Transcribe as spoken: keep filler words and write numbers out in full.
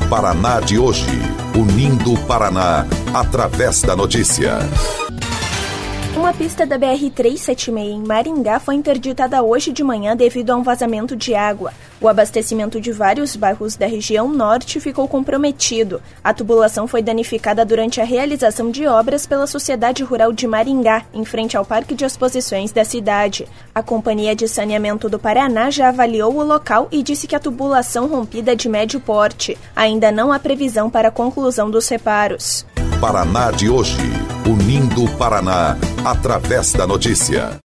Paraná de hoje, unindo o Paraná através da notícia. Uma pista da B R trezentos e setenta e seis em Maringá foi interditada hoje de manhã devido a um vazamento de água. O abastecimento de vários bairros da região norte ficou comprometido. A tubulação foi danificada durante a realização de obras pela Sociedade Rural de Maringá, em frente ao Parque de Exposições da cidade. A Companhia de Saneamento do Paraná já avaliou o local e disse que a tubulação rompida é de médio porte. Ainda não há previsão para a conclusão dos reparos. Paraná de hoje, unindo o Paraná através da notícia.